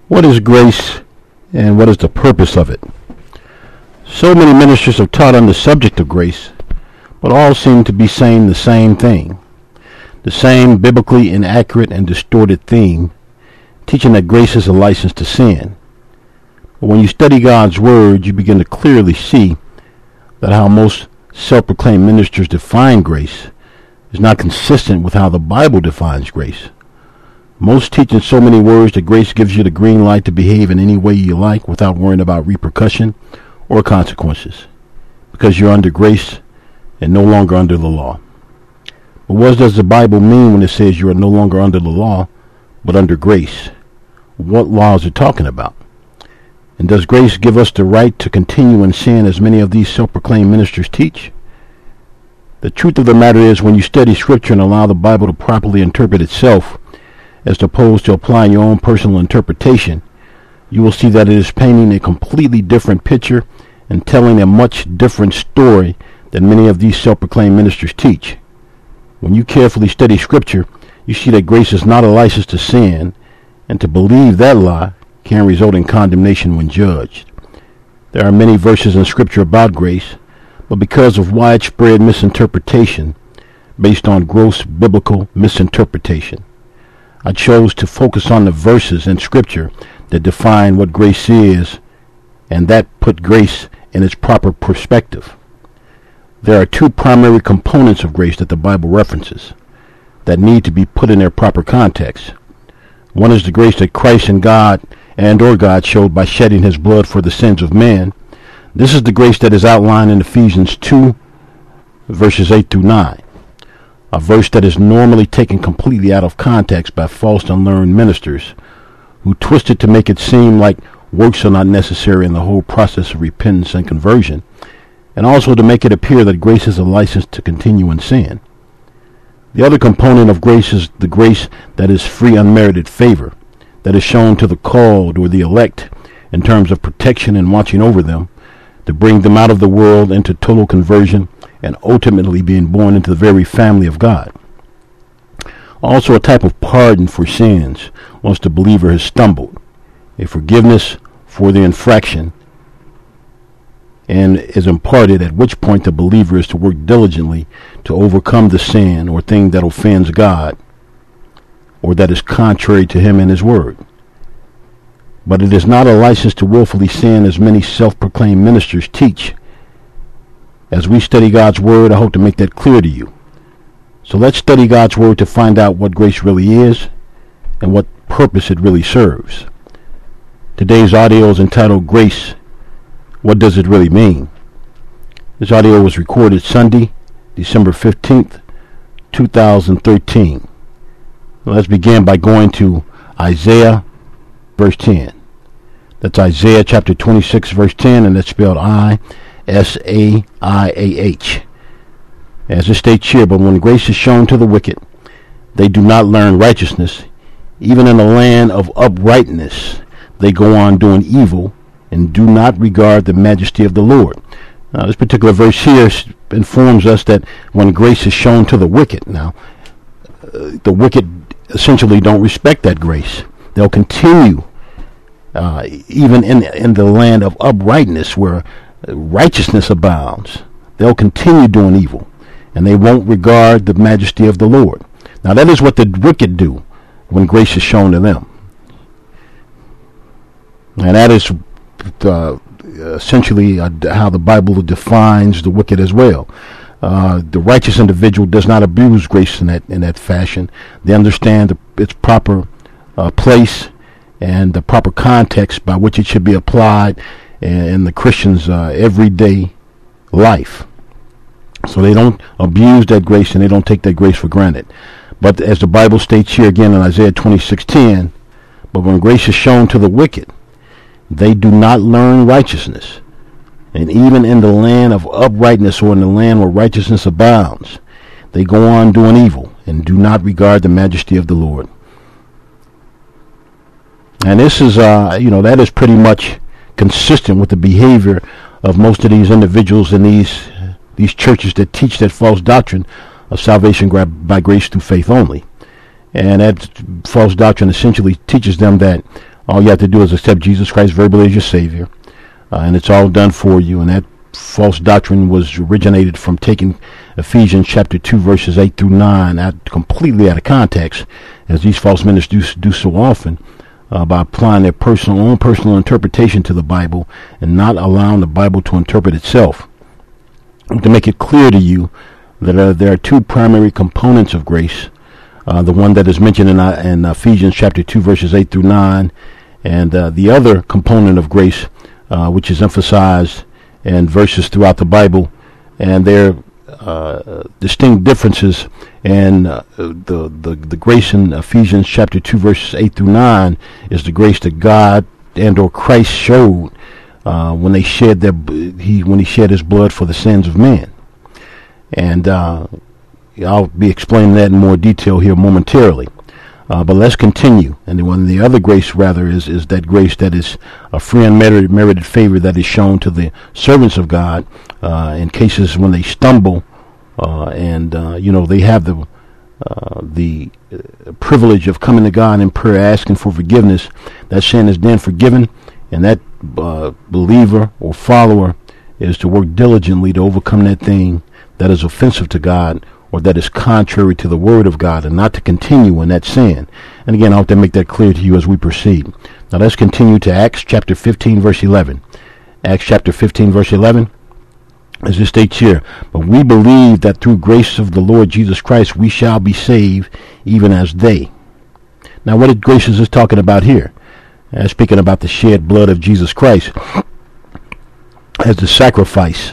What is grace and what is the purpose of it? So many ministers have taught on the subject of grace, but all seem to be saying the same thing. The same biblically inaccurate and distorted theme, teaching that grace is a license to sin. But when you study God's Word, you begin to clearly see that how most self-proclaimed ministers define grace is not consistent with how the Bible defines grace. Most teach in so many words that grace gives you the green light to behave in any way you like without worrying about repercussion or consequences, because you're under grace and no longer under the law. But what does the Bible mean when it says you are no longer under the law, but under grace? What law is it talking about? And does grace give us the right to continue in sin as many of these self-proclaimed ministers teach? The truth of the matter is, when you study Scripture and allow the Bible to properly interpret itself, as opposed to applying your own personal interpretation, you will see that it is painting a completely different picture and telling a much different story than many of these self-proclaimed ministers teach. When you carefully study Scripture, you see that grace is not a license to sin, and to believe that lie can result in condemnation when judged. There are many verses in Scripture about grace, but because of widespread misinterpretation based on gross biblical misinterpretation, I chose to focus on the verses in Scripture that define what grace is, and that put grace in its proper perspective. There are two primary components of grace that the Bible references that need to be put in their proper context. One is the grace that Christ and God showed by shedding his blood for the sins of men. This is the grace that is outlined in Ephesians 2, verses 8 through 9. A verse that is normally taken completely out of context by false and unlearned ministers who twist it to make it seem like works are not necessary in the whole process of repentance and conversion, and also to make it appear that grace is a license to continue in sin. The other component of grace is the grace that is free unmerited favor, that is shown to the called or the elect in terms of protection and watching over them, to bring them out of the world into total conversion and ultimately being born into the very family of God. Also a type of pardon for sins once the believer has stumbled, a forgiveness for the infraction, and is imparted, at which point the believer is to work diligently to overcome the sin or thing that offends God or that is contrary to him and his word. But it is not a license to willfully sin as many self-proclaimed ministers teach. As we study God's Word, I hope to make that clear to you. So let's study God's Word to find out what grace really is and what purpose it really serves. Today's audio is entitled Grace, What Does It Really Mean? This audio was recorded Sunday, December 15th, 2013. Let's begin by going to Isaiah, verse 10. That's Isaiah chapter 26, verse 10, and that's spelled Isaiah. As it states here, but when grace is shown to the wicked, they do not learn righteousness. Even in the land of uprightness, they go on doing evil and do not regard the majesty of the Lord. Now, this particular verse here informs us that when grace is shown to the wicked, now, the wicked essentially don't respect that grace. They'll continue, even in the land of uprightness where righteousness abounds, they'll continue doing evil, and they won't regard the majesty of the Lord. Now that is what the wicked do when grace is shown to them, and that is essentially how the Bible defines the wicked as well. The righteous individual does not abuse grace in that fashion. They understand its proper place and the proper context by which it should be applied in the Christian's everyday life. So they don't abuse that grace and they don't take that grace for granted. But as the Bible states here again in Isaiah 26:10, but when grace is shown to the wicked, they do not learn righteousness. And even in the land of uprightness, or in the land where righteousness abounds, they go on doing evil and do not regard the majesty of the Lord. And this is, that is pretty much consistent with the behavior of most of these individuals in these churches that teach that false doctrine of salvation by grace through faith only. And that false doctrine essentially teaches them that All you have to do is accept Jesus Christ verbally as your Savior, and it's all done for you. And that false doctrine was originated from taking Ephesians chapter 2 verses 8 through 9 completely out of context, as these false ministers do so often, by applying their own personal interpretation to the Bible and not allowing the Bible to interpret itself. To make it clear to you that there are two primary components of grace. The one that is mentioned in Ephesians chapter 2 verses 8 through 9, and the other component of grace, which is emphasized in verses throughout the Bible, and there are distinct differences. And the grace in Ephesians chapter 2 verses 8 through 9 is the grace that God and or Christ showed when he shed his blood for the sins of men. And I'll be explaining that in more detail here momentarily. But let's continue. And the other grace, rather, is that grace that is a free and merited favor that is shown to the servants of God in cases when they stumble, and they have the privilege of coming to God in prayer, asking for forgiveness. That sin is then forgiven, and that believer or follower is to work diligently to overcome that thing that is offensive to God, or that is contrary to the word of God, and not to continue in that sin. And again, I hope to make that clear to you as we proceed. Now let's continue to Acts chapter 15 verse 11. Acts chapter 15 verse 11, as it states here, "But we believe that through grace of the Lord Jesus Christ we shall be saved, even as they." Now what grace is this talking about here? Speaking about the shed blood of Jesus Christ as the sacrifice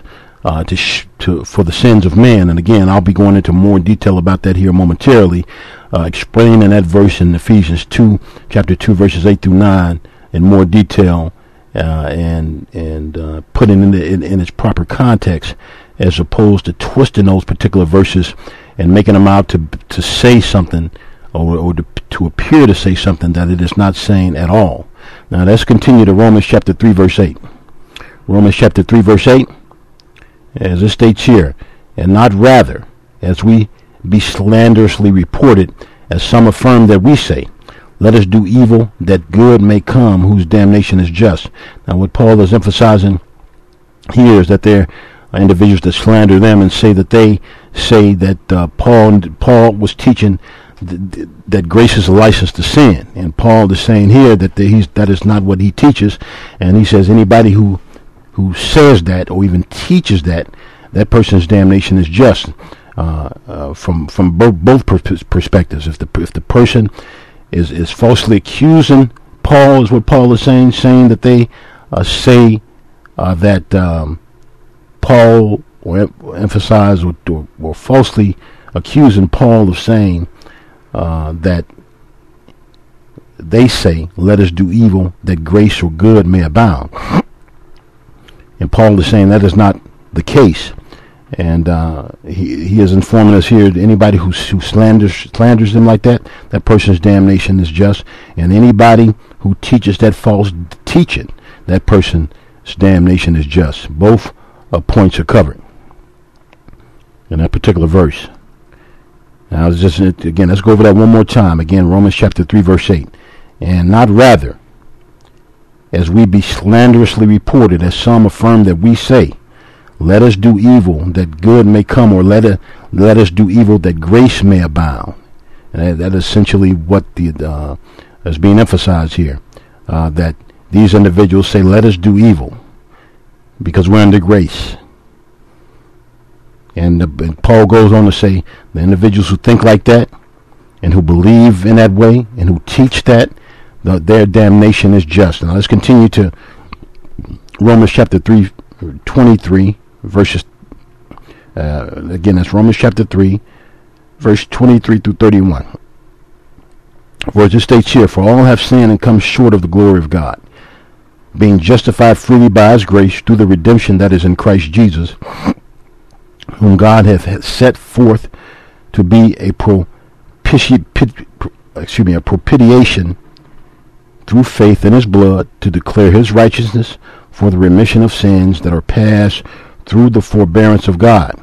for the sins of man. And again, I'll be going into more detail about that here momentarily, explaining that verse in Ephesians 2, chapter 2, verses 8 through 9 in more detail, and putting it in its proper context, as opposed to twisting those particular verses and making them out to say something, or to appear to say something that it is not saying at all. Now let's continue to Romans chapter 3, verse 8. Romans chapter 3, verse 8. As it states here, "And not rather, as we be slanderously reported, as some affirm that we say, let us do evil that good may come, whose damnation is just." Now what Paul is emphasizing here is that there are individuals that slander them and say that Paul was teaching that grace is a license to sin. And Paul is saying here that that is not what he teaches. And he says anybody who says that, or even teaches that person's damnation is just, from both perspectives. If the person is falsely accusing Paul, is what Paul is saying that they say that Paul, or emphasize or falsely accusing Paul of saying that they say, "Let us do evil that grace or good may abound." And Paul is saying that is not the case. And he is informing us here that anybody who slanders them like that person's damnation is just. And anybody who teaches that false teaching, that person's damnation is just. Both points are covered in that particular verse. Now, again, let's go over that one more time. Again, Romans chapter 3, verse 8. "And not rather, as we be slanderously reported, as some affirm that we say, let us do evil that good may come, or let us do evil that grace may abound." And that is essentially what is being emphasized here, that these individuals say, let us do evil because we're under grace. And Paul goes on to say, the individuals who think like that and who believe in that way and who teach that, their damnation is just. Now let's continue to Romans chapter 3, 23 verses. Again, that's Romans chapter 3, verse 23 through 31. For as it states here, "For all have sinned and come short of the glory of God, being justified freely by his grace through the redemption that is in Christ Jesus, whom God hath set forth to be a propitiation through faith in his blood, to declare his righteousness for the remission of sins that are past through the forbearance of God.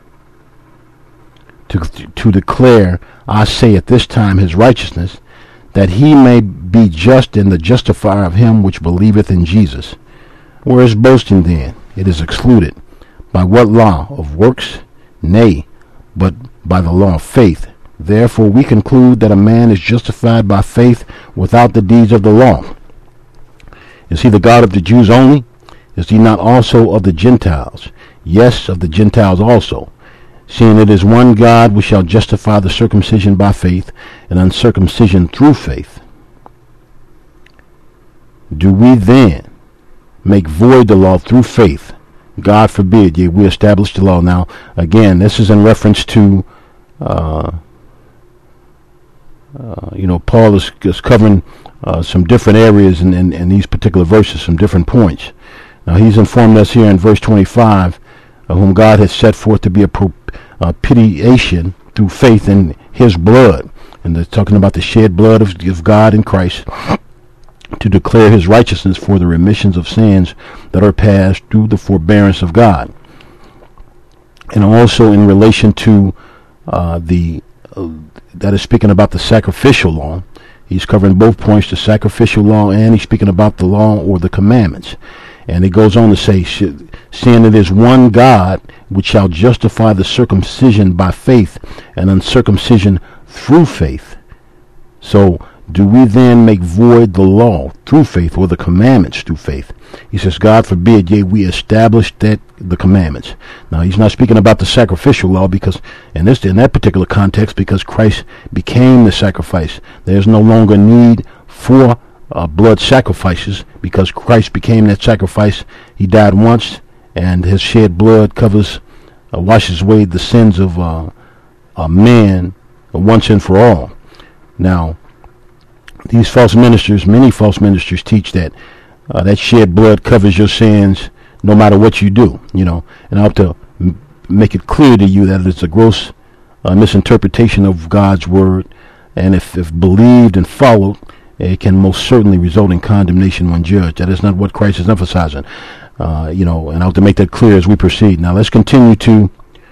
To declare, I say, at this time his righteousness, that he may be just and the justifier of him which believeth in Jesus. Where is boasting then? It is excluded. By what law? Of works? Nay, but by the law of faith. Therefore we conclude that a man is justified by faith without the deeds of the law. Is he the God of the Jews only? Is he not also of the Gentiles? Yes, of the Gentiles also. Seeing it is one God, we shall justify the circumcision by faith, and uncircumcision through faith. Do we then make void the law through faith? God forbid, yea, we establish the law. Now, again, this is in reference to, Paul is covering some different areas in these particular verses, some different points. Now, he's informed us here in verse 25, whom God has set forth to be a propitiation through faith in his blood. And they're talking about the shed blood of God in Christ to declare his righteousness for the remissions of sins that are past through the forbearance of God. And also in relation to that is speaking about the sacrificial law. He's covering both points, the sacrificial law, and he's speaking about the law or the commandments. And it goes on to say, seeing it is one God which shall justify the circumcision by faith and uncircumcision through faith. So do we then make void the law through faith, or the commandments through faith? He says, God forbid, yea, we establish that the commandments. Now, he's not speaking about the sacrificial law, because in that particular context, because Christ became the sacrifice. There's no longer need for blood sacrifices, because Christ became that sacrifice. He died once, and his shed blood washes away the sins of man once and for all. Now, many false ministers teach that that shed blood covers your sins no matter what you do, and I have to make it clear to you that it's a gross misinterpretation of God's word, and if believed and followed, it can most certainly result in condemnation when judged. That is not what Christ is emphasizing, and I have to make that clear as we proceed. Now let's continue to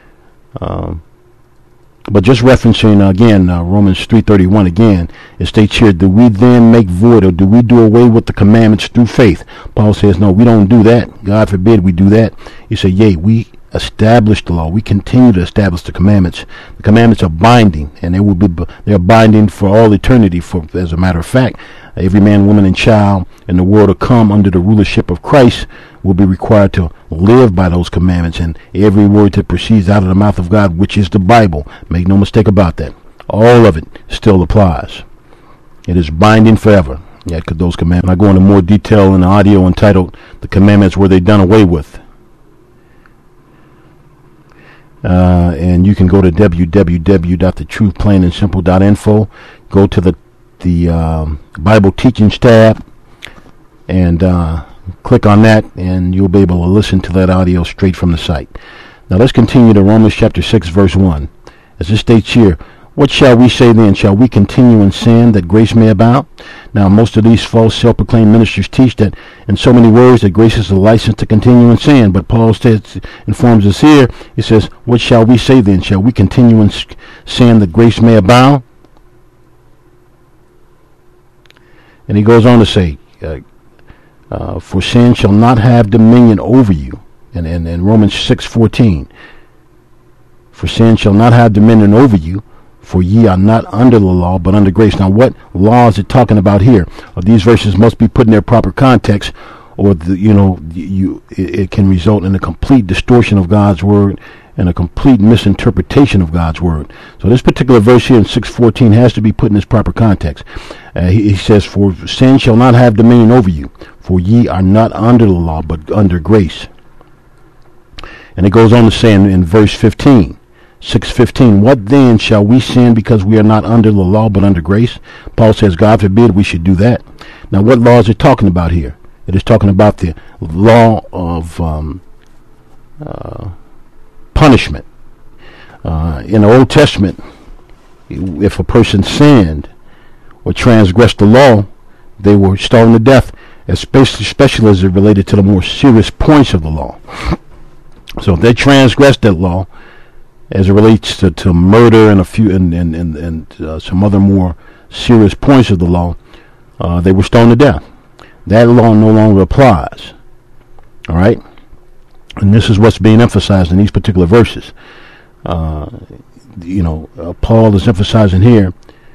but just referencing again Romans 3:31 again, it states here, do we then make void, or do we do away with the commandments through faith? Paul says, no, we don't do that. God forbid we do that. He said, yea, we establish the law. We continue to establish the commandments. The commandments are binding, and they're binding for all eternity. For, as a matter of fact, every man, woman, and child in the world to come under the rulership of Christ will be required to live by those commandments, and every word that proceeds out of the mouth of God, which is the Bible. Make no mistake about that. All of it still applies. It is binding forever. Yeah, because those commandments. I go into more detail in the audio entitled "The Commandments Were They Done Away With?" And you can go to www.thetruthplainandsimple.info. Go to the Bible Teachings tab and click on that, and you'll be able to listen to that audio straight from the site. Now let's continue to Romans chapter 6, verse 1. As it states here, what shall we say then? Shall we continue in sin that grace may abound? Now, most of these false self-proclaimed ministers teach that in so many words that grace is a license to continue in sin. But Paul informs us here, he says, what shall we say then? Shall we continue in sin that grace may abound? And he goes on to say, for sin shall not have dominion over you. And in Romans 6:14, for sin shall not have dominion over you, for ye are not under the law, but under grace. Now, what law is it talking about here? These verses must be put in their proper context, or it can result in a complete distortion of God's word and a complete misinterpretation of God's word. So this particular verse here in 6:14 has to be put in its proper context. He says, for sin shall not have dominion over you, for ye are not under the law, but under grace. And it goes on to say in verse 15, 6:15, what then, shall we sin because we are not under the law but under grace? Paul says, God forbid we should do that. Now, what law is it talking about here? It is talking about the law of punishment. In the Old Testament, if a person sinned or transgressed the law, they were stoned to death, especially as it related to the more serious points of the law. So if they transgressed that law, as it relates to murder and some other more serious points of the law, they were stoned to death. That law no longer applies. All right? And this is what's being emphasized in these particular verses. Paul is emphasizing here,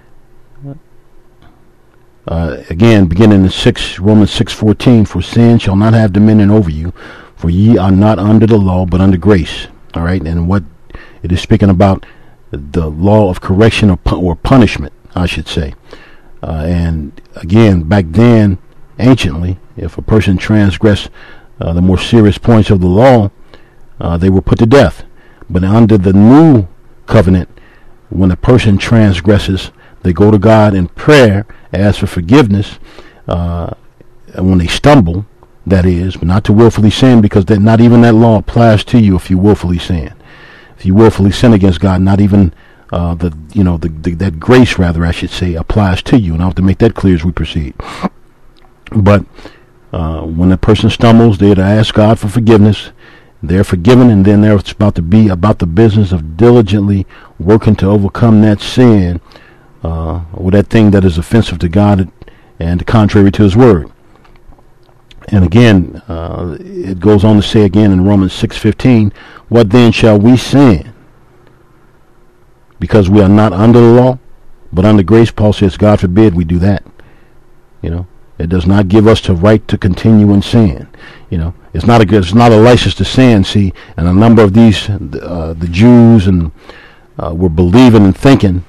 again, beginning in Romans 6:14, for sin shall not have dominion over you, for ye are not under the law, but under grace. All right? And what it is speaking about, the law of correction or punishment, I should say. And again, back then, anciently, if a person transgressed the more serious points of the law, they were put to death. But under the new covenant, when a person transgresses, they go to God in prayer, ask for forgiveness, and when they stumble, that is, but not to willfully sin, because not even that law applies to you if you willfully sin. If you willfully sin against God, not even that grace, rather, I should say, applies to you. And I have to make that clear as we proceed. But when a person stumbles, they're to ask God for forgiveness. They're forgiven, and then it's about to be about the business of diligently working to overcome that sin or that thing that is offensive to God and contrary to His Word. And again, it goes on to say again in Romans 6:15, what then shall we sin? Because we are not under the law, but under grace. Paul says, God forbid we do that. It does not give us the right to continue in sin. It's not a license to sin. See, and a number of these, the Jews were believing and thinking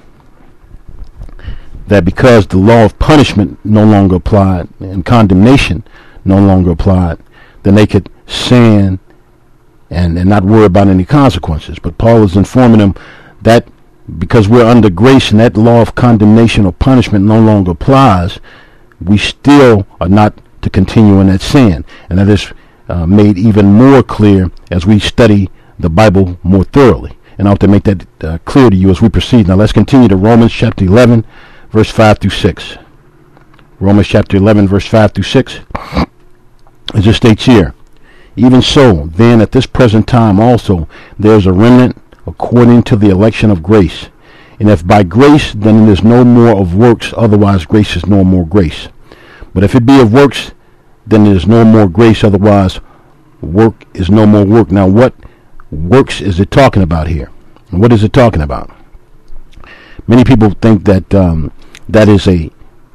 that because the law of punishment no longer applied and condemnation no longer applied, then they could sin and not worry about any consequences. But Paul is informing them that because we're under grace and that law of condemnation or punishment no longer applies, we still are not to continue in that sin. And that is made even more clear as we study the Bible more thoroughly. And I have to make that clear to you as we proceed. Now let's continue to Romans chapter 11, verse 5 through 6. Romans chapter 11, verse 5 through 6. As it states here, even so, then at this present time also there is a remnant according to the election of grace. And if by grace, then it is no more of works, otherwise grace is no more grace. But if it be of works, then it is no more grace, otherwise work is no more work. Now what works is it talking about here? And what is it talking about? Many people think that that is a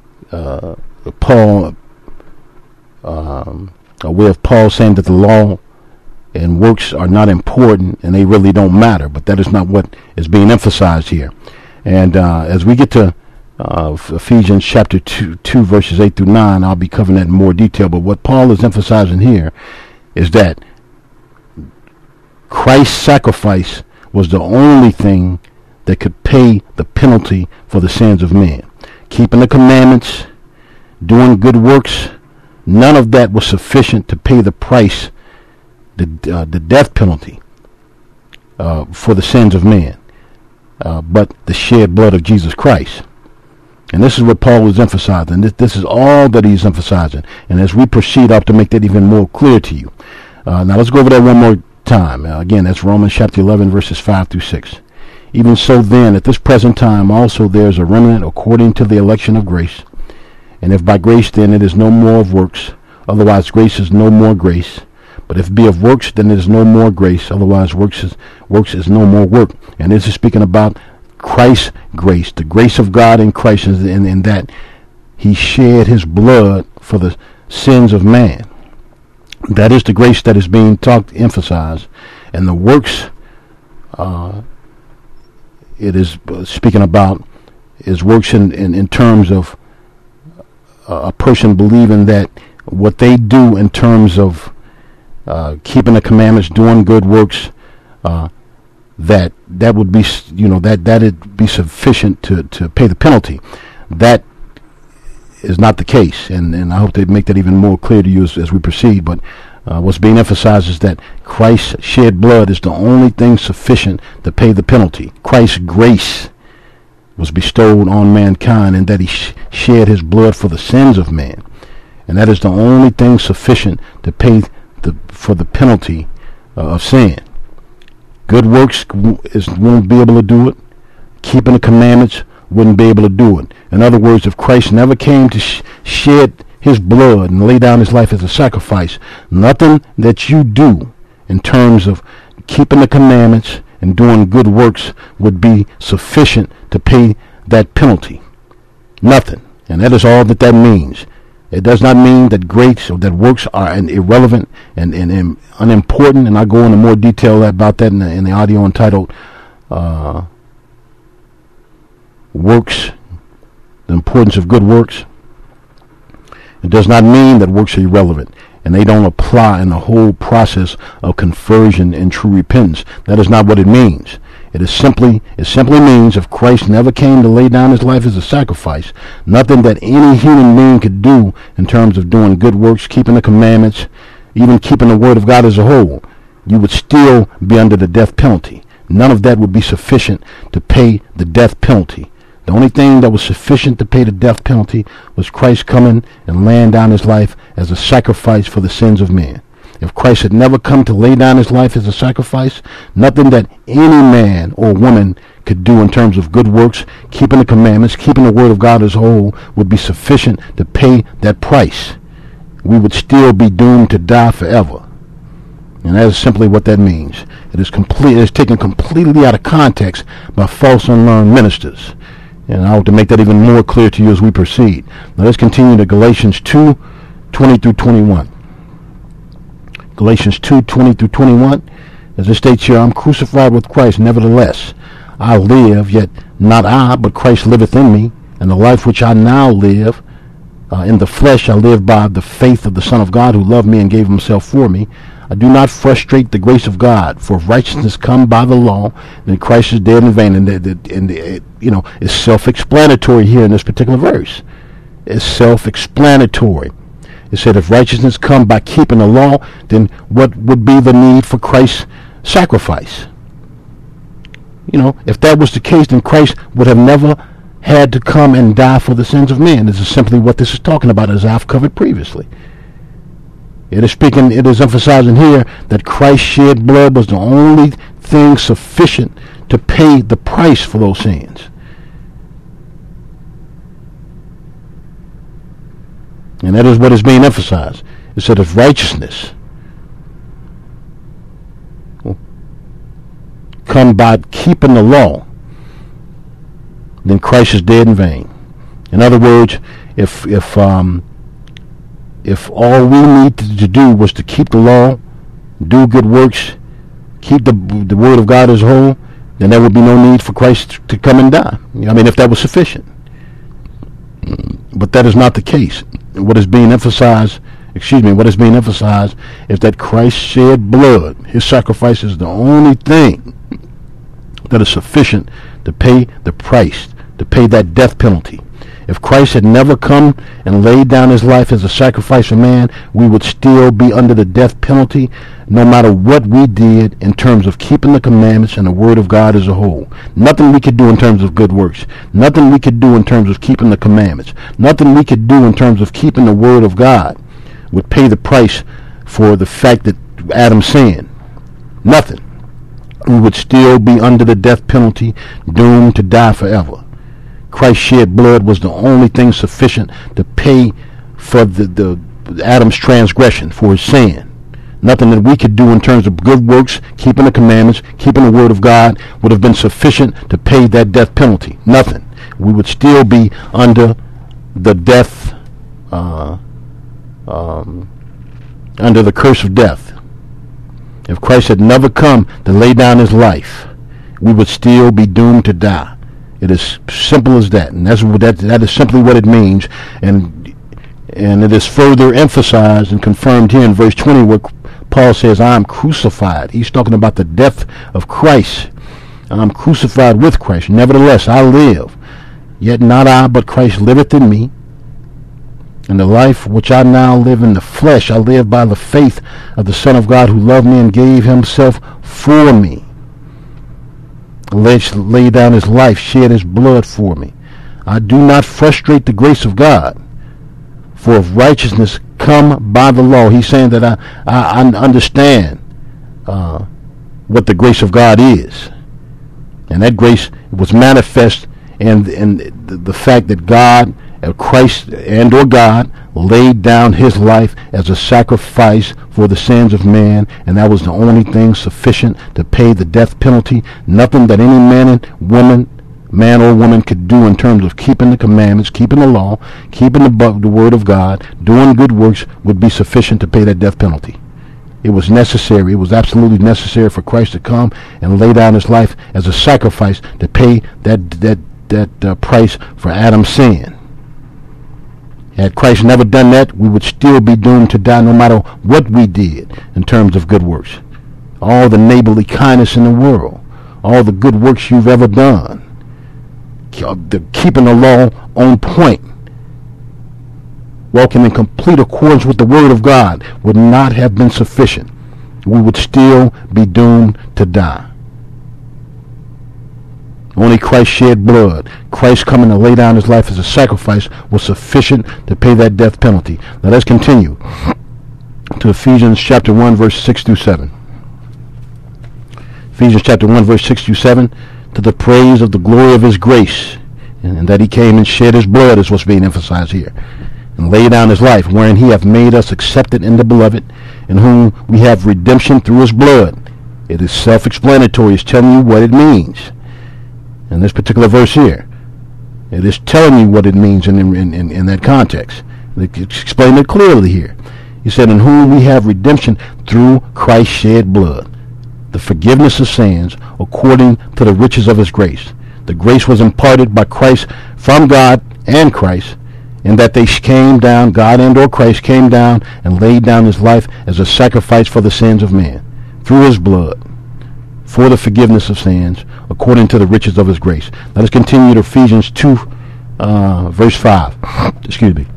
way of Paul saying that the law and works are not important and they really don't matter, but that is not what is being emphasized here. And as we get to Ephesians chapter 2 verses 8 through 9, I'll be covering that in more detail. But what Paul is emphasizing here is that Christ's sacrifice was the only thing that could pay the penalty for the sins of men. Keeping the commandments, doing good works, none of that was sufficient to pay the price, the death penalty for the sins of man, but the shed blood of Jesus Christ. And this is what Paul was emphasizing. This is all that he's emphasizing. And as we proceed, I have to make that even more clear to you. Now let's go over that one more time. Again, that's Romans chapter 11, verses 5 through 6. Even so then, at this present time also there is a remnant according to the election of grace. And if by grace, then it is no more of works, otherwise grace is no more grace. But if it be of works, then it is no more grace, otherwise works is no more work. And this is speaking about Christ's grace, the grace of God in Christ, in that He shed His blood for the sins of man. That is the grace that is being emphasized. And the works it is speaking about is works in terms of a person believing that what they do in terms of keeping the commandments, doing good works, that would be, that'd be sufficient to pay the penalty. That is not the case, and I hope to make that even more clear to you as we proceed. But what's being emphasized is that Christ's shed blood is the only thing sufficient to pay the penalty. Christ's grace was bestowed on mankind, and that He shed His blood for the sins of man, and that is the only thing sufficient to pay for the penalty of sin. Good works won't be able to do it. Keeping the commandments wouldn't be able to do it. In other words, if Christ never came to shed his blood and lay down his life as a sacrifice, nothing that you do in terms of keeping the commandments and doing good works would be sufficient to pay that penalty. Nothing. And that is all that means. It does not mean that grace or that works are irrelevant and unimportant, and I go into more detail about that in the audio entitled Works, the Importance of Good Works. It does not mean that works are irrelevant and they don't apply in the whole process of conversion and true repentance. That is not what it means. It simply means if Christ never came to lay down his life as a sacrifice, nothing that any human being could do in terms of doing good works, keeping the commandments, even keeping the word of God as a whole, you would still be under the death penalty. None of that would be sufficient to pay the death penalty. The only thing that was sufficient to pay the death penalty was Christ coming and laying down his life as a sacrifice for the sins of men. If Christ had never come to lay down his life as a sacrifice, nothing that any man or woman could do in terms of good works, keeping the commandments, keeping the word of God as a whole, would be sufficient to pay that price. We would still be doomed to die forever. And that is simply what that means. It is taken completely out of context by false unlearned ministers. And I hope to make that even more clear to you as we proceed. Now let's continue to Galatians 2:20 through 21. Galatians 2:20 through 21, as it states here, I'm crucified with Christ, nevertheless I live, yet not I, but Christ liveth in me, and the life which I now live in the flesh I live by the faith of the Son of God who loved me and gave himself for me. I do not frustrate the grace of God, for if righteousness come by the law, then Christ is dead in vain. And it's self-explanatory here in this particular verse. It's self-explanatory. It said if righteousness come by keeping the law, then what would be the need for Christ's sacrifice? If that was the case, then Christ would have never had to come and die for the sins of men. This is simply what this is talking about, as I've covered previously. It is emphasizing here that Christ's shed blood was the only thing sufficient to pay the price for those sins. And that is what is being emphasized. It said if righteousness come by keeping the law, then Christ is dead in vain. In other words, if all we needed to do was to keep the law, do good works, keep the word of God as a whole, then there would be no need for Christ to come and die. If that was sufficient. But that is not the case. What is being emphasized is that Christ shed blood. His sacrifice is the only thing that is sufficient to pay the price, to pay that death penalty. If Christ had never come and laid down his life as a sacrifice for man, we would still be under the death penalty no matter what we did in terms of keeping the commandments and the word of God as a whole. Nothing we could do in terms of good works. Nothing we could do in terms of keeping the commandments. Nothing we could do in terms of keeping the word of God would pay the price for the fact that Adam sinned. Nothing. We would still be under the death penalty, doomed to die forever. Christ's shed blood was the only thing sufficient to pay for the Adam's transgression, for his sin. Nothing that we could do in terms of good works, keeping the commandments, keeping the word of God, would have been sufficient to pay that death penalty. Nothing. We would still be under the death, under the curse of death. If Christ had never come to lay down his life, we would still be doomed to die. It is simple as that, and that is simply what it means, and it is further emphasized and confirmed here in verse 20, where Paul says, "I am crucified." He's talking about the death of Christ. I am crucified with Christ. Nevertheless, I live, yet not I, but Christ liveth in me. And the life which I now live in the flesh, I live by the faith of the Son of God who loved me and gave himself for me. Laid down his life, shed his blood for me. I do not frustrate the grace of God, for if righteousness come by the law, he's saying that I understand what the grace of God is, and that grace was manifest and the fact that God, Christ and or God, laid down his life as a sacrifice for the sins of man, and that was the only thing sufficient to pay the death penalty. Nothing that any man or woman could do in terms of keeping the commandments, keeping the law, keeping the word of God, doing good works would be sufficient to pay that death penalty. It was necessary. It was absolutely necessary for Christ to come and lay down his life as a sacrifice to pay that price for Adam's sin. Had Christ never done that, we would still be doomed to die no matter what we did in terms of good works. All the neighborly kindness in the world, all the good works you've ever done, keeping the law on point, walking in complete accordance with the word of God would not have been sufficient. We would still be doomed to die. Only Christ shed blood, Christ coming to lay down his life as a sacrifice, was sufficient to pay that death penalty. Now let's continue to Ephesians chapter 1, verse 6 through 7. Ephesians chapter 1, verse 6 through 7, to the praise of the glory of his grace, and that he came and shed his blood is what's being emphasized here, and laid down his life, wherein he hath made us accepted in the beloved, in whom we have redemption through his blood. It is self-explanatory. It's telling you what it means. In this particular verse here, it is telling you what it means in that context. It's explained it clearly here. He said, in whom we have redemption through Christ's shed blood, the forgiveness of sins according to the riches of his grace. The grace was imparted by Christ from God and Christ, in that they came down, God and or Christ came down and laid down his life as a sacrifice for the sins of man through his blood, for the forgiveness of sins according to the riches of his grace. Let us continue to Ephesians 2, verse 5. Excuse me.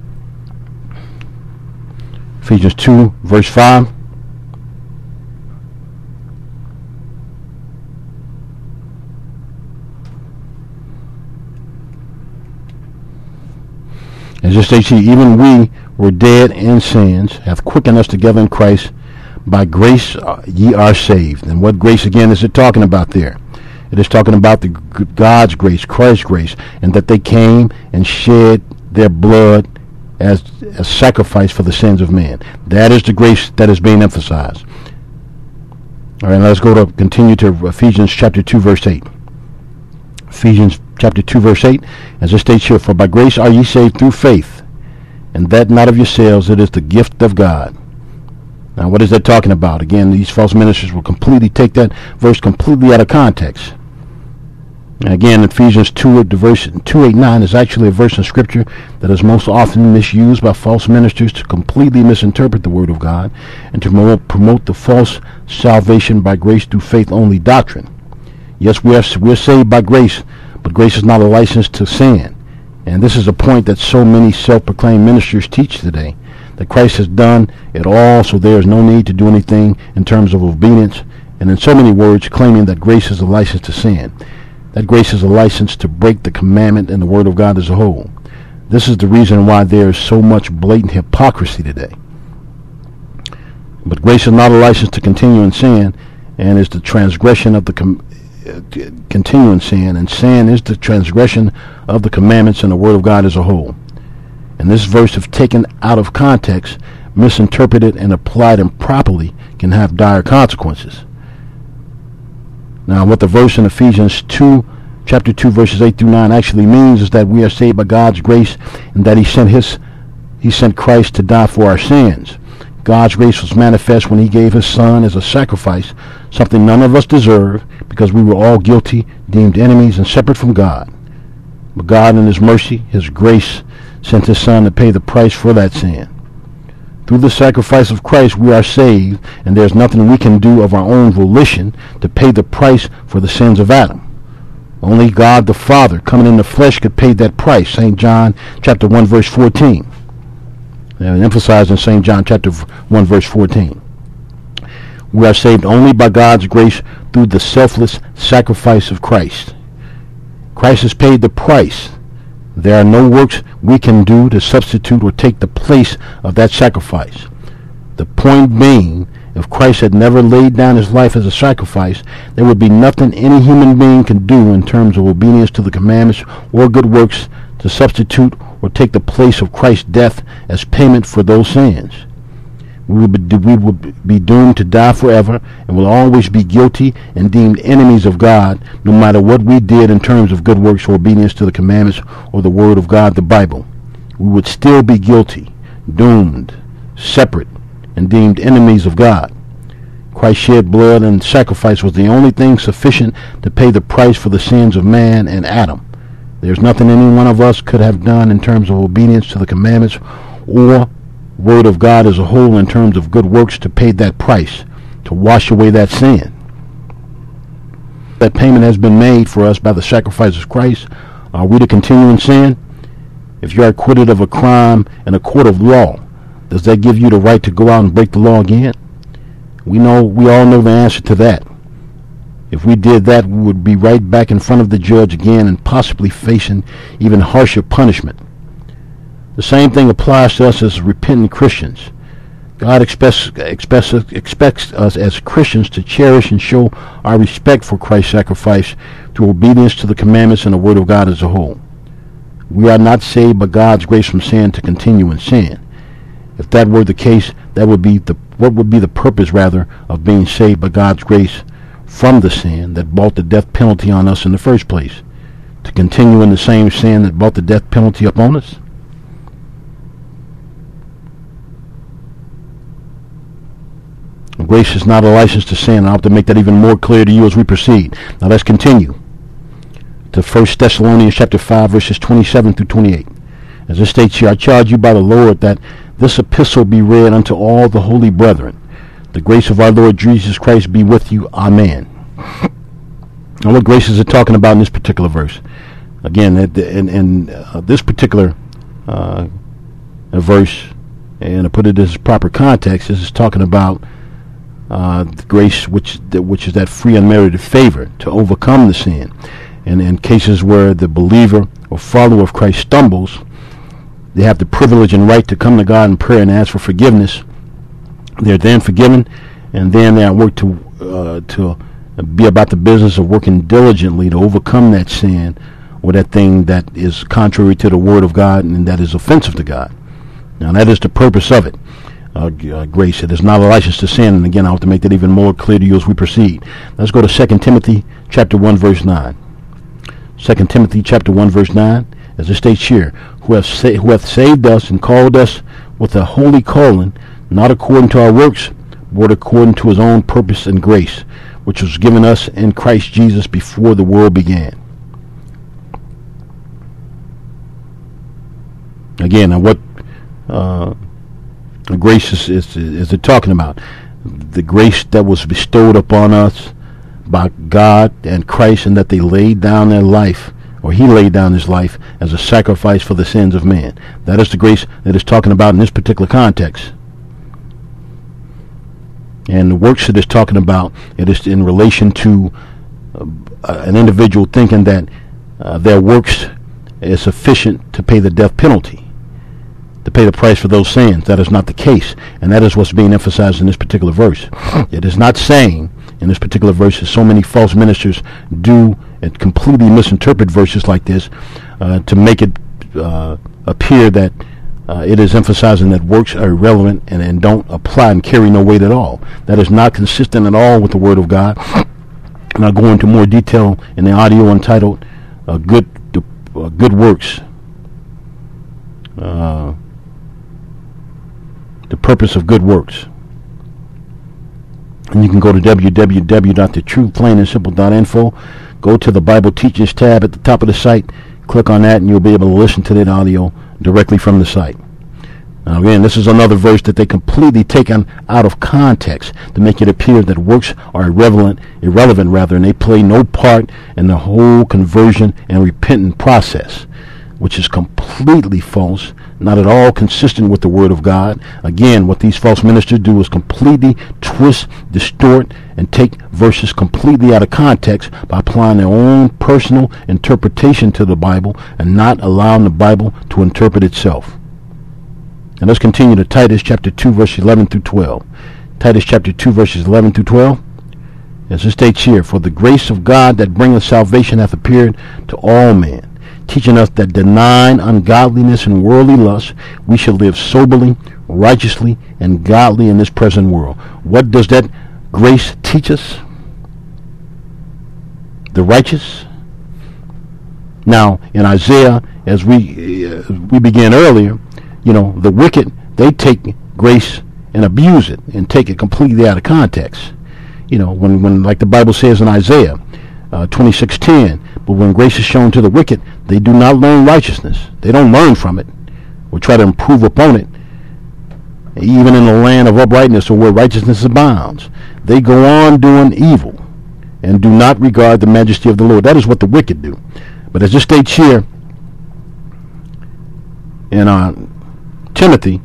Ephesians 2, verse 5. As it states here, even we were dead in sins, hath quickened us together in Christ. By grace ye are saved. And what grace again is it talking about there? It is talking about God's grace, Christ's grace, and that they came and shed their blood as a sacrifice for the sins of man. That is the grace that is being emphasized. All right, let's go to continue to Ephesians chapter 2, verse 8. Ephesians chapter 2, verse 8, as it states here, for by grace are ye saved through faith, and that not of yourselves, it is the gift of God. Now, what is that talking about? Again, these false ministers will completely take that verse completely out of context. And again, Ephesians 2, verse 2:8-9 is actually a verse in Scripture that is most often misused by false ministers to completely misinterpret the Word of God and to promote the false salvation by grace through faith only doctrine. Yes, we're saved by grace, but grace is not a license to sin. And this is a point that so many self-proclaimed ministers teach today, that Christ has done it all, so there is no need to do anything in terms of obedience, and in so many words claiming that grace is a license to sin. That grace is a license to break the commandment and the Word of God as a whole. This is the reason why there is so much blatant hypocrisy today. But grace is not a license to continue in sin, and is the transgression of the continue in sin, and sin is the transgression of the commandments and the Word of God as a whole. And this verse, if taken out of context, misinterpreted and applied improperly, can have dire consequences. Now, what the verse in Ephesians 2, chapter 2, verses 8-9 actually means is that we are saved by God's grace, and that He sent Christ to die for our sins. God's grace was manifest when He gave His Son as a sacrifice, something none of us deserve, because we were all guilty, deemed enemies, and separate from God. But God, in His mercy, His grace, sent His Son to pay the price for that sin. Through the sacrifice of Christ, we are saved, and there's nothing we can do of our own volition to pay the price for the sins of Adam. Only God the Father, coming in the flesh, could pay that price. St. John chapter 1, verse 14. Emphasized in St. John chapter 1, verse 14. We are saved only by God's grace through the selfless sacrifice of Christ. Christ has paid the price. There are no works we can do to substitute or take the place of that sacrifice. The point being If Christ had never laid down his life as a sacrifice, there would be nothing any human being can do in terms of obedience to the commandments or good works to substitute or take the place of Christ's death as payment for those sins. We would be doomed to die forever and will always be guilty and deemed enemies of God, no matter what we did in terms of good works or obedience to the commandments or the Word of God, the Bible. We would still be guilty, doomed, separate, and deemed enemies of God. Christ's shed blood and sacrifice was the only thing sufficient to pay the price for the sins of man and Adam. There's nothing any one of us could have done in terms of obedience to the commandments or Word of God as a whole in terms of good works to pay that price, to wash away that sin. That payment has been made for us by the sacrifice of Christ. Are we to continue in sin? If you are acquitted of a crime in a court of law, does that give you the right to go out and break the law again? We all know the answer to that. If we did that, we would be right back in front of the judge again and possibly facing even harsher punishment. The same thing applies to us as repentant Christians. God expects us as Christians to cherish and show our respect for Christ's sacrifice through obedience to the commandments and the Word of God as a whole. We are not saved by God's grace from sin to continue in sin. If that were the case, what would be the purpose, rather, of being saved by God's grace from the sin that brought the death penalty on us in the first place? To continue in the same sin that brought the death penalty upon us? Grace is not a license to sin. I'll have to make that even more clear to you as we proceed. Now let's continue to 1 Thessalonians chapter 5, verses 27 through 28. As it states here, I charge you by the Lord that this epistle be read unto all the holy brethren. The grace of our Lord Jesus Christ be with you. Amen. Now what grace is it talking about in this particular verse? Again, in this particular verse, and to put it in its proper context, this is talking about the grace which is that free unmerited favor to overcome the sin. And in cases where the believer or follower of Christ stumbles, they have the privilege and right to come to God in prayer and ask for forgiveness. They're then forgiven, and then they are work to be about the business of working diligently to overcome that sin or that thing that is contrary to the Word of God and that is offensive to God. Now that is the purpose of it. Grace. It is not a license to sin, and again, I'll have to make that even more clear to you as we proceed. Let's go to 2 Timothy chapter 1, verse 9. 2 Timothy chapter 1, verse 9, as it states here, who hath saved us and called us with a holy calling, not according to our works, but according to his own purpose and grace, which was given us in Christ Jesus before the world began. Again, now what grace is it talking about? The grace that was bestowed upon us by God and Christ, and that they laid down their life, or he laid down his life as a sacrifice for the sins of man. That is the grace that is talking about in this particular context. And the works that it's talking about, it is in relation to an individual thinking that their works is sufficient to pay the death penalty, to pay the price for those sins. That is not the case, and that is what's being emphasized in this particular verse. It is not saying in this particular verse, as so many false ministers do and completely misinterpret verses like this to make it appear that it is emphasizing that works are irrelevant and don't apply and carry no weight at all. That is not consistent at all with the Word of God. And I'll go into more detail in the audio entitled Good Works. The purpose of good works. And you can go to www.thetruthplainandsimple.info, go to the Bible Teachers tab at the top of the site, click on that, and you'll be able to listen to that audio directly from the site. Now again, this is another verse that they completely taken out of context to make it appear that works are irrelevant, and they play no part in the whole conversion and repentant process, which is completely false, not at all consistent with the Word of God. Again, what these false ministers do is completely twist, distort, and take verses completely out of context by applying their own personal interpretation to the Bible and not allowing the Bible to interpret itself. And let's continue to Titus chapter 2, verse 11 through 12. Titus chapter 2 verses 11 through 12. As it states here, for the grace of God that bringeth salvation hath appeared to all men, teaching us that denying ungodliness and worldly lust, we should live soberly, righteously, and godly in this present world. What does that grace teach us? The righteous. Now, in Isaiah, as we began earlier, the wicked, they take grace and abuse it and take it completely out of context. When like the Bible says in Isaiah 26:10, but when grace is shown to the wicked, they do not learn righteousness. They don't learn from it or try to improve upon it. Even in the land of uprightness or where righteousness abounds, they go on doing evil and do not regard the majesty of the Lord. That is what the wicked do. But as it states here in Titus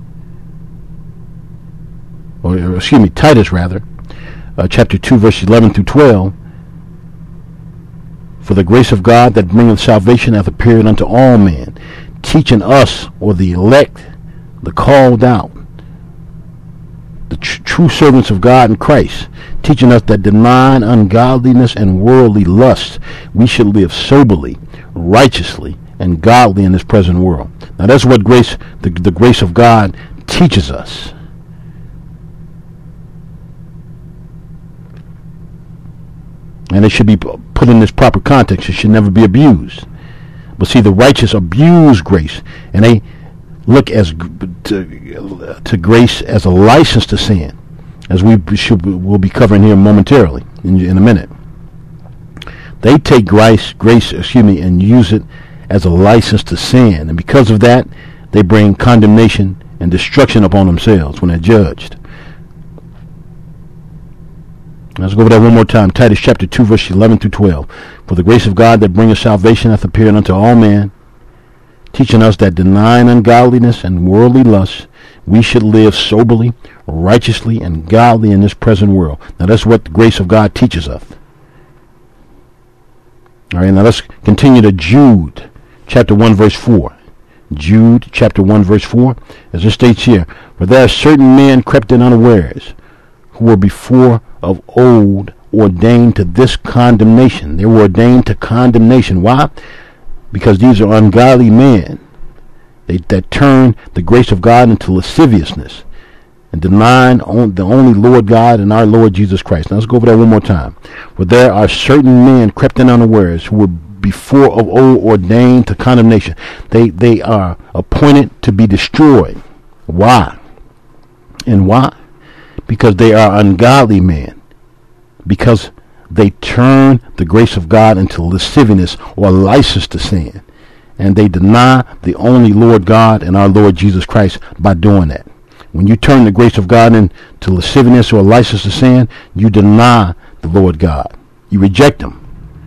rather, chapter 2 verses 11 through 12, for the grace of God that bringeth salvation hath appeared unto all men, teaching us, or the elect, the called out, the true servants of God in Christ, teaching us that denying ungodliness and worldly lust, we should live soberly, righteously, and godly in this present world. Now that's what the grace of God teaches us. And it should be put in this proper context. It should never be abused. But see, the righteous abuse grace, and they look to grace as a license to sin, as we'll be covering here momentarily in a minute. They take grace, and use it as a license to sin, and because of that, they bring condemnation and destruction upon themselves when they're judged. Let's go over that one more time. Titus chapter 2 verse 11 through 12. For the grace of God that bringeth salvation hath appeared unto all men, teaching us that denying ungodliness and worldly lust, we should live soberly, righteously, and godly in this present world. Now that's what the grace of God teaches us. All right, now let's continue to Jude chapter 1 verse 4. Jude chapter 1 verse 4, as it states here, for there are certain men crept in unawares, who were before of old ordained to this condemnation. They were ordained to condemnation. Why? Because these are ungodly men that turn the grace of God into lasciviousness and denying the only Lord God and our Lord Jesus Christ. Now let's go over that one more time. For there are certain men crept in unawares who were before of old ordained to condemnation. They are appointed to be destroyed. Why? And why? Because they are ungodly men. Because they turn the grace of God into lasciviousness or license to sin. And they deny the only Lord God and our Lord Jesus Christ by doing that. When you turn the grace of God into lasciviousness or license to sin, you deny the Lord God. You reject him.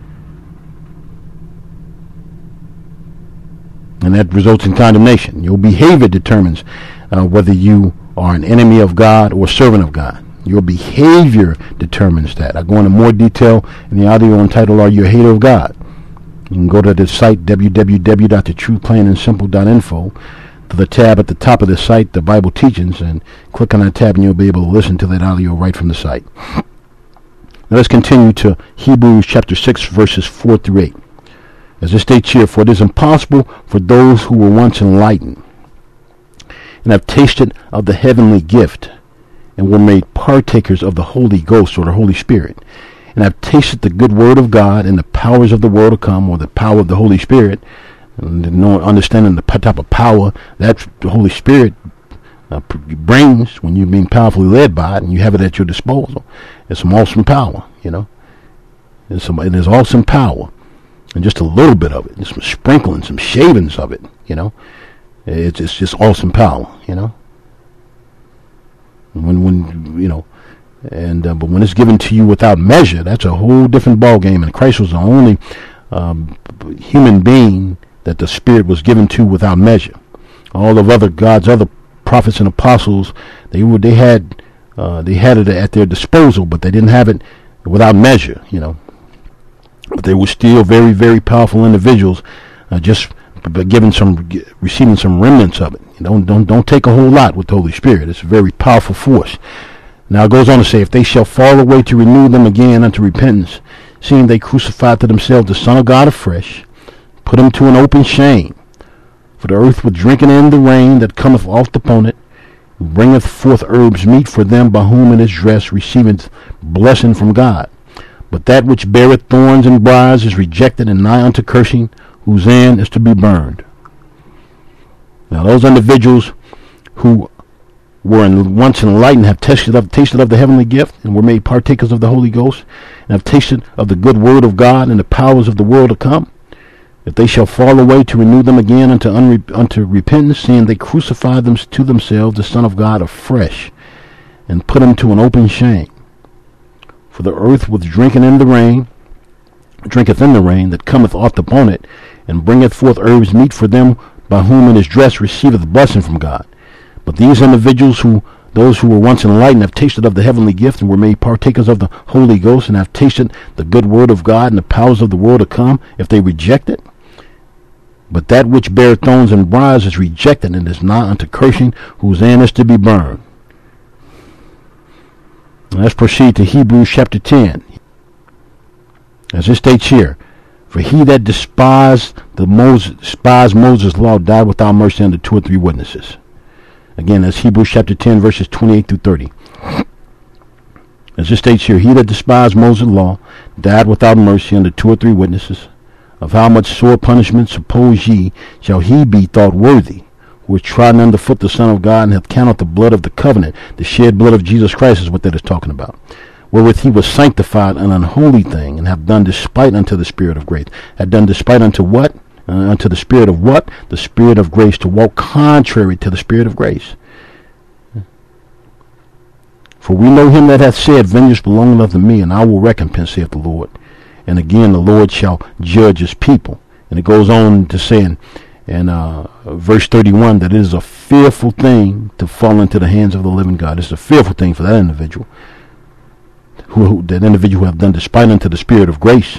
And that results in condemnation. Your behavior determines whether you are an enemy of God or a servant of God. Your behavior determines that. I go into more detail in the audio entitled, Are You a Hater of God? You can go to the site www.thetruthplainandsimple.info, to the tab at the top of the site, the Bible Teachings, and click on that tab and you'll be able to listen to that audio right from the site. Now let's continue to Hebrews chapter 6 verses 4 through 8. As it states here, for it is impossible for those who were once enlightened and have tasted of the heavenly gift and were made partakers of the Holy Ghost, or the Holy Spirit, and have tasted the good word of God and the powers of the world to come, or the power of the Holy Spirit, and understanding the type of power that the Holy Spirit brings when you're being powerfully led by it and you have it at your disposal. It's some awesome power, It is awesome power. And just a little bit of it, just some sprinkling, some shavings of it, It's just awesome power, But when it's given to you without measure, that's a whole different ball game. And Christ was the only human being that the Spirit was given to without measure. All of God's other prophets and apostles, they had it at their disposal, but they didn't have it without measure, But they were still very, very powerful individuals, just receiving some remnants of it. Don't take a whole lot with the Holy Spirit. It's a very powerful force. Now it goes on to say, if they shall fall away, to renew them again unto repentance, seeing they crucified to themselves the Son of God afresh, put him to an open shame. For the earth with drinking in the rain that cometh oft upon it, bringeth forth herbs meet for them by whom it is dressed, receiveth blessing from God. But that which beareth thorns and briars is rejected and nigh unto cursing, whose end is to be burned. Now those individuals who were once enlightened, have tasted of the heavenly gift, and were made partakers of the Holy Ghost, and have tasted of the good word of God and the powers of the world to come, if they shall fall away, to renew them again unto repentance, seeing they crucify them to themselves the Son of God afresh, and put him to an open shame. For the earth with drinketh in the rain that cometh oft upon it, and bringeth forth herbs meet for them by whom it is dressed, receiveth blessing from God. But these individuals, those who were once enlightened, have tasted of the heavenly gift, and were made partakers of the Holy Ghost, and have tasted the good word of God and the powers of the world to come, if they reject it. But that which beareth thorns and briars is rejected, and is not unto cursing, whose end is to be burned. Now let's proceed to Hebrews chapter 10. As it states here, for he that despised Moses' law died without mercy under 2 or 3 witnesses. Again, that's Hebrews chapter 10, verses 28 through 30. As it states here, he that despised Moses' law died without mercy under 2 or 3 witnesses. Of how much sore punishment, suppose ye, shall he be thought worthy, who has trodden under foot the Son of God, and hath counted the blood of the covenant, the shed blood of Jesus Christ is what that is talking about, wherewith he was sanctified an unholy thing, and have done despite unto the Spirit of grace. Had done despite unto what? Unto the Spirit of what? The Spirit of grace, to walk contrary to the Spirit of grace. For we know him that hath said, vengeance belongeth unto me, and I will recompense, saith the Lord. And again, the Lord shall judge his people. And it goes on to say in verse 31 that it is a fearful thing to fall into the hands of the living God. It's a fearful thing for that individual. That individual who have done despite unto the Spirit of grace.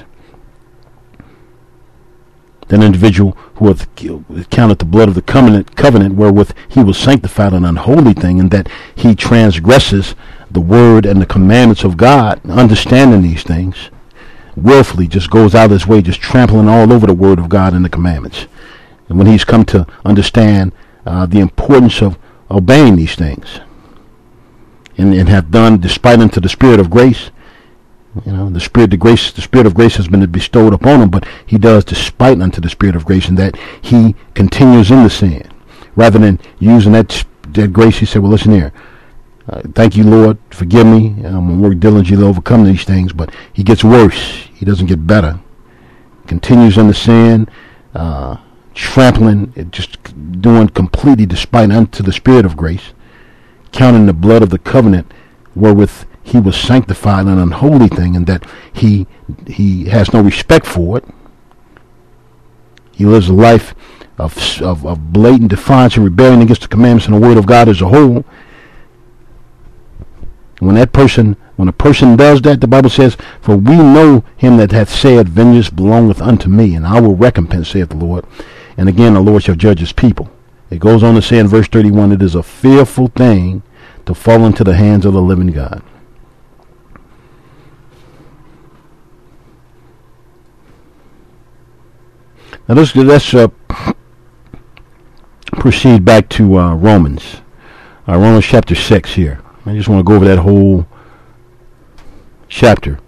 That individual who hath counted the blood of the covenant wherewith he was sanctified an unholy thing, and that he transgresses the word and the commandments of God, understanding these things, willfully just goes out of his way, just trampling all over the word of God and the commandments. And when he's come to understand the importance of obeying these things, and have done despite unto the Spirit of grace, the Spirit of grace has been bestowed upon him, but he does despite unto the Spirit of grace, and that he continues in the sin, rather than using that grace. He said, well, listen here, thank you, Lord, forgive me, I'm going to work diligently to overcome these things. But he gets worse. He doesn't get better. Continues in the sin, trampling, just doing completely despite unto the Spirit of grace, counting the blood of the covenant wherewith he was sanctified an unholy thing, and that he has no respect for it. He lives a life of blatant defiance and rebellion against the commandments and the word of God as a whole. When a person does that, the Bible says, for we know him that hath said, vengeance belongeth unto me, and I will recompense, saith the Lord. And again, the Lord shall judge his people. It goes on to say in verse 31, it is a fearful thing to fall into the hands of the living God. Now let's proceed back to Romans chapter 6 here. I just want to go over that whole chapter.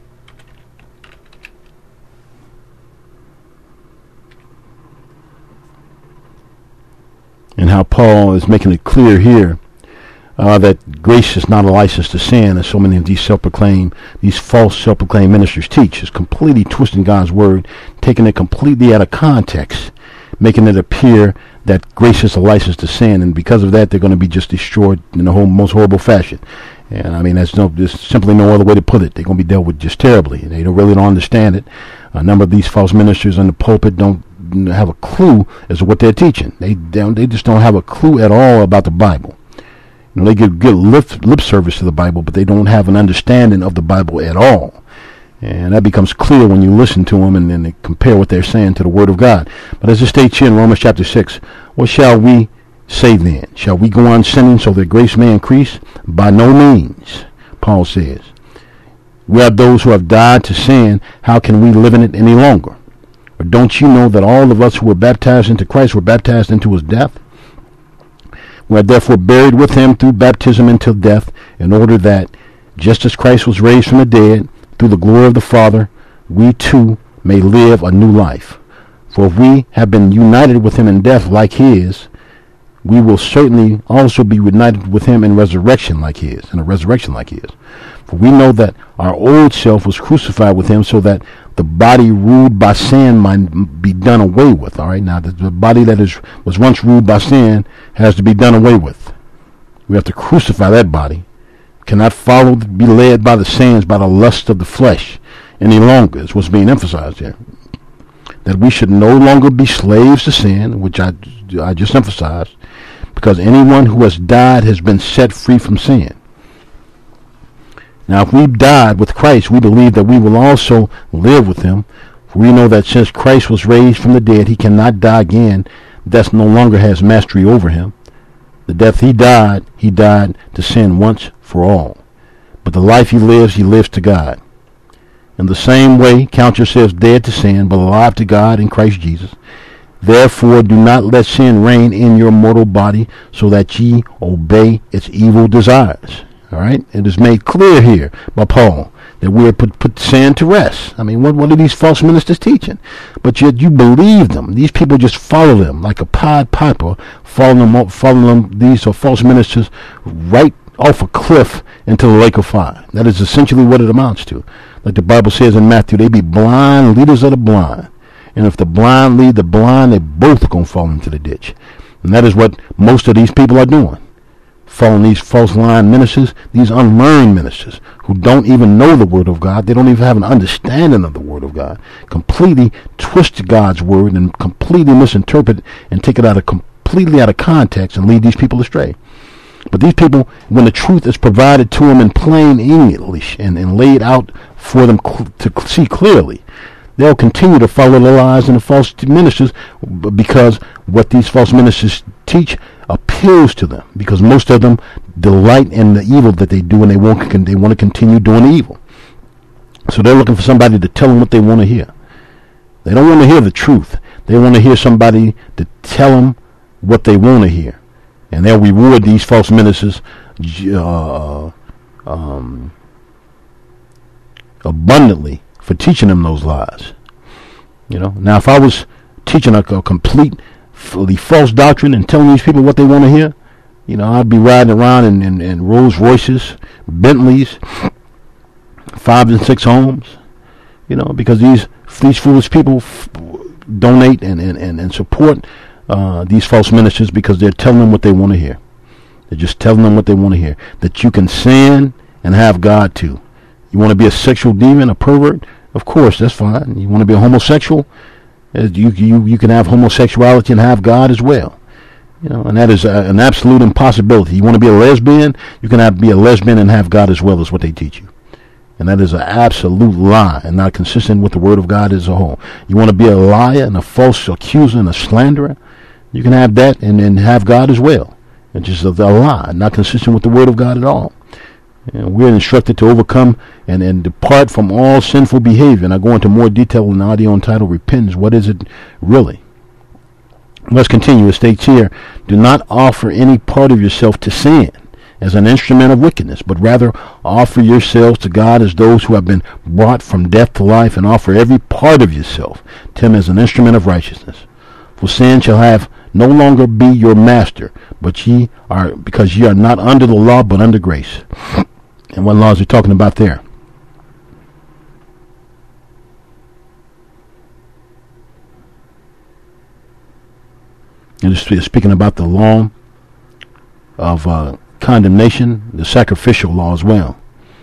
And how Paul is making it clear here that grace is not a license to sin, as so many of these false self-proclaimed ministers teach. Is completely twisting God's word, taking it completely out of context, making it appear that grace is a license to sin, and because of that, they're going to be just destroyed in the most horrible fashion. And I mean, there's simply no other way to put it. They're going to be dealt with just terribly. They really don't understand it. A number of these false ministers in the pulpit don't have a clue as to what they're teaching. They just don't have a clue at all about the Bible. They give good lip service to the Bible, but they don't have an understanding of the Bible at all. And that becomes clear when you listen to them and then they compare what they're saying to the Word of God. But as it states here in Romans chapter 6, what shall we say then? Shall we go on sinning so that grace may increase? By no means. Paul says. We are those who have died to sin. How can we live in it any longer? Or don't you know that all of us who were baptized into Christ were baptized into his death? We are therefore buried with him through baptism into death, in order that, just as Christ was raised from the dead through the glory of the Father, we too may live a new life. For if we have been united with him in death like his, we will certainly also be united with him in a resurrection like his. For we know that our old self was crucified with him, so that the body ruled by sin might be done away with. All right, now the body that was once ruled by sin has to be done away with. We have to crucify that body. Cannot be led by the sins, by the lust of the flesh any longer, is what's being emphasized here. That we should no longer be slaves to sin, which I just emphasized, because anyone who has died has been set free from sin. Now, if we've died with Christ, we believe that we will also live with him. For we know that since Christ was raised from the dead, he cannot die again. Death no longer has mastery over him. The death he died to sin once for all. But the life he lives to God. In the same way, count yourselves dead to sin, but alive to God in Christ Jesus. Therefore, do not let sin reign in your mortal body, so that ye obey its evil desires. All right? It is made clear here by Paul that we're put sin to rest. I mean, what are these false ministers teaching? But yet you believe them. These people just follow them like a Pied Piper, following them. These are false ministers right off a cliff into the lake of fire. That is essentially what it amounts to. Like the Bible says in Matthew, they be blind leaders of the blind. And if the blind lead the blind, they both are going to fall into the ditch. And that is what most of these people are doing. Following these false line ministers, these unlearned ministers who don't even know the Word of God. They don't even have an understanding of the Word of God. Completely twist God's Word and completely misinterpret and take it completely out of context and lead these people astray. But these people, when the truth is provided to them in plain English and laid out for them to see clearly, they'll continue to follow the lies and the false ministers, because what these false ministers teach appeals to them, because most of them delight in the evil that they do, and they want to continue doing the evil. So they're looking for somebody to tell them what they want to hear. They don't want to hear the truth. They want to hear somebody to tell them what they want to hear. And they'll reward these false ministers abundantly for teaching them those lies. Now if I was teaching a completely false doctrine and telling these people what they want to hear, I'd be riding around in Rolls Royces, Bentleys, 5 and 6 homes, because these foolish people donate and support these false ministers, because they're telling them what they want to hear. They're just telling them what they want to hear. That you can sin and have God too. You want to be a sexual demon, a pervert? Of course, that's fine. You want to be a homosexual? You can have homosexuality and have God as well. And that is an absolute impossibility. You want to be a lesbian? You can be a lesbian and have God as well, is what they teach you. And that is an absolute lie and not consistent with the Word of God as a whole. You want to be a liar and a false accuser and a slanderer? You can have that and have God as well. It's just a lie, not consistent with the Word of God at all. And we're instructed to overcome and depart from all sinful behavior. And I go into more detail in the audio entitled Repentance. What is it really? Let's continue. It states here, do not offer any part of yourself to sin as an instrument of wickedness, but rather offer yourselves to God as those who have been brought from death to life, and offer every part of yourself to him as an instrument of righteousness. For sin shall have no longer be your master, but because ye are not under the law, but under grace. And what laws are we talking about there? And it's speaking about the law of condemnation, the sacrificial law as well.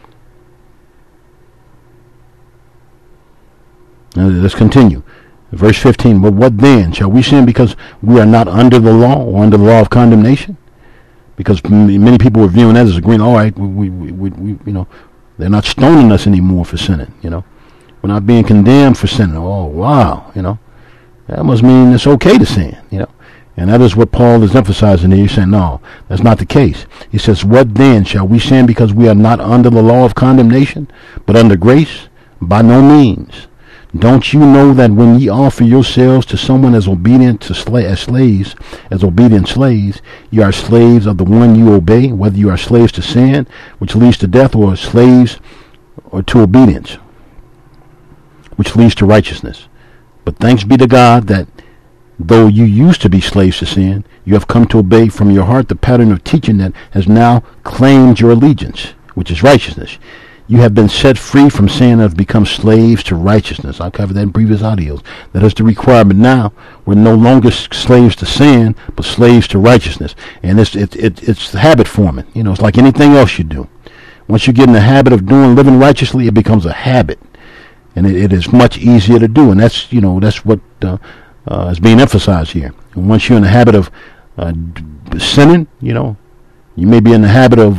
Now, let's continue. Verse 15, but what then? Shall we sin because we are not under the law, or under the law of condemnation? Because many people are viewing that as a green. All right, we they're not stoning us anymore for sinning. We're not being condemned for sinning. Oh wow, that must mean it's okay to sin. And that is what Paul is emphasizing here. He's saying, no, that's not the case. He says, what then? Shall we sin because we are not under the law of condemnation, but under grace? By no means. Don't you know that when ye offer yourselves to someone as obedient to as obedient slaves, you are slaves of the one you obey, whether you are slaves to sin, which leads to death, or slaves or to obedience, which leads to righteousness. But thanks be to God that though you used to be slaves to sin, you have come to obey from your heart the pattern of teaching that has now claimed your allegiance, which is righteousness. You have been set free from sin and have become slaves to righteousness. I covered that in previous audios. That is the requirement now. We're no longer slaves to sin, but slaves to righteousness. And it's habit forming. You know, it's like anything else you do. Once you get in the habit of living righteously, it becomes a habit. And it is much easier to do. And that's what is being emphasized here. And once you're in the habit of sinning, you may be in the habit of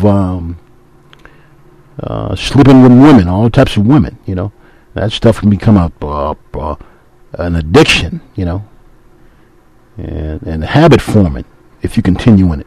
sleeping with women, all types of women. That stuff can become an addiction. And habit forming if you continue in it.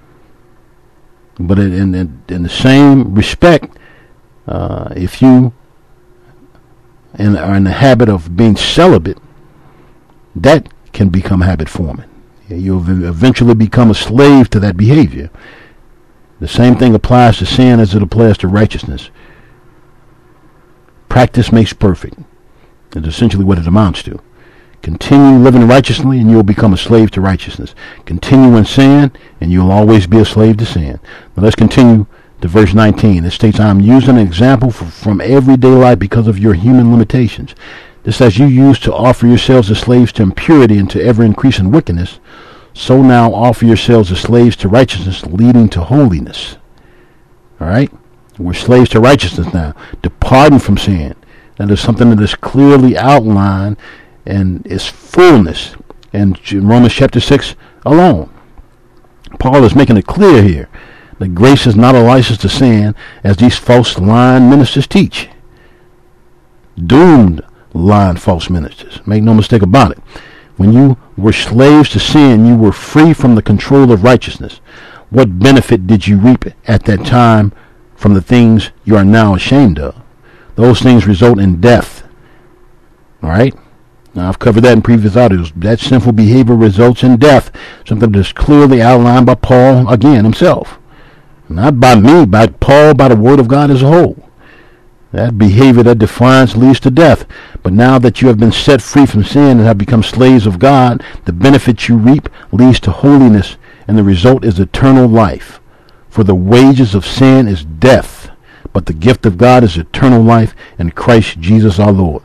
But in the same respect, if you are in the habit of being celibate, that can become habit forming. You'll eventually become a slave to that behavior. The same thing applies to sin as it applies to righteousness. Practice makes perfect. It's essentially what it amounts to. Continue living righteously and you'll become a slave to righteousness. Continue in sin and you'll always be a slave to sin. Now let's continue to verse 19. It states, I am using an example from everyday life because of your human limitations. Just as you used to offer yourselves as slaves to impurity and to ever-increasing wickedness, so now offer yourselves as slaves to righteousness, leading to holiness. All right? We're slaves to righteousness now, departing from sin. That is something that is clearly outlined and its fullness in Romans chapter 6 alone. Paul is making it clear here that grace is not a license to sin, as these false lying ministers teach. Doomed lying false ministers. Make no mistake about it. When you were slaves to sin, you were free from the control of righteousness. What benefit did you reap at that time from the things you are now ashamed of? Those things result in death. All right? Now, I've covered that in previous audios. That sinful behavior results in death, something that's clearly outlined by Paul, again, himself. Not by me, by Paul, by the Word of God as a whole. That behavior, that defiance, leads to death. But now that you have been set free from sin and have become slaves of God, the benefit you reap leads to holiness, and the result is eternal life. For the wages of sin is death, but the gift of God is eternal life in Christ Jesus our Lord.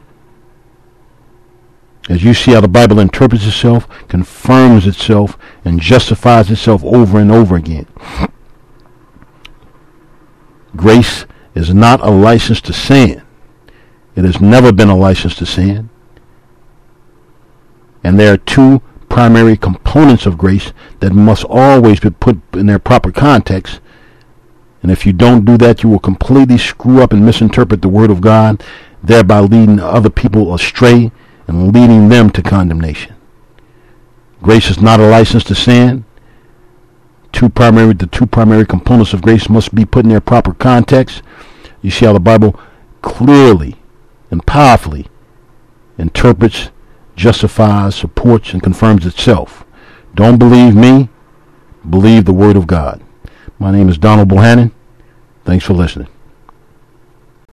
As you see how the Bible interprets itself, confirms itself, and justifies itself over and over again. Grace is not a license to sin. It has never been a license to sin. And there are two primary components of grace that must always be put in their proper context. And if you don't do that, you will completely screw up and misinterpret the Word of God, thereby leading other people astray and leading them to condemnation. Grace is not a license to sin. The two primary components of grace must be put in their proper context. You see how the Bible clearly and powerfully interprets, justifies, supports, and confirms itself. Don't believe me, believe the Word of God. My name is Donald Bohannon. Thanks for listening.